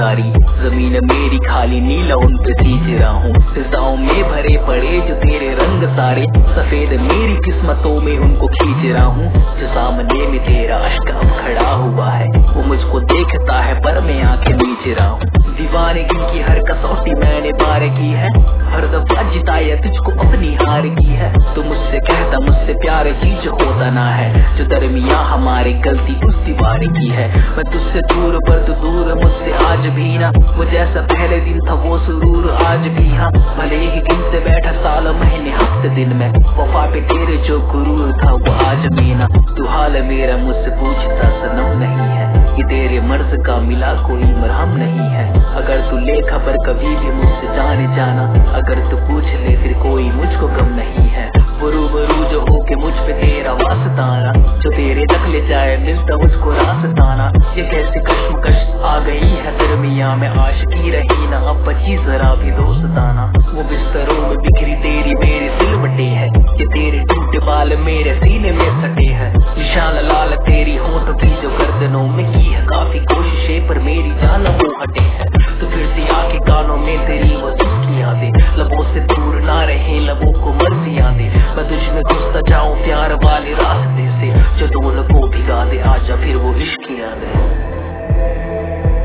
सारी, जमीन मेरी खाली नीला उन पे सींच रहा हूँ। फिजाओं में भरे पड़े जो तेरे रंग सारे, सफेद मेरी किस्मतों में उनको खींच रहा हूँ। जो सामने में तेरा अश्क अब खड़ा हुआ है, वो मुझको देखता है पर मैं आंखें मीच रहा हूँ। दीवानगी की हर कसौटी मैंने पार की है, हर दफा जिताया तुझको अपनी हार की है। तो मुझसे कहता मुझसे प्यार ही जो होता ना है, जो दरमिया हमारी गलती उस दीवार की है। मैं तुझसे दूर पर तू दूर मुझसे आज भी ना, वो जैसा पहले दिन था वो सुरूर आज भी। हाँ भले ही गिनते बैठा साल महीने हफ्ते दिन में, वफा पे तेरे जो गुरूर था वो आज भी ना। तू हाल मेरा मुझसे पूछता सनम नहीं है, कि तेरे मर्ज का मिला कोई मरहम नहीं है। अगर तू ले खबर कभी भी मुझसे जाने जाना, अगर तू पूछ ले फिर कोई मुझको गम नहीं है। वो रूबरू जो हो के मुझ पे तेरा वास्ताना, जो तेरे तक ले जाए मिलता मुझको रास्ताना। ये कैसी कश्मकश आ गई है दरमिया में, आशिकी रही ना अब बची जरा भी दोस्ताना। वो बिस्तरों में बिखरी तेरी मेरी सिलवटें है, ये तेरे टूटे बाल मेरे सीने में सटे हैं। निशान लाल तेरी होंठ भी जो गर्दनों में की है, काफी कोशिशें पर मेरी जान वो हटे है। तो फिर से आके कानों में तेरी वो सुस्की यादें, लबों से दूर ना रहे लबों को मर्जियां दे। मैं तुझ में घुसता जाऊं प्यार वाले रास्ते से, जो दोनों को भिगा दे आजा फिर वो इश्क यादें।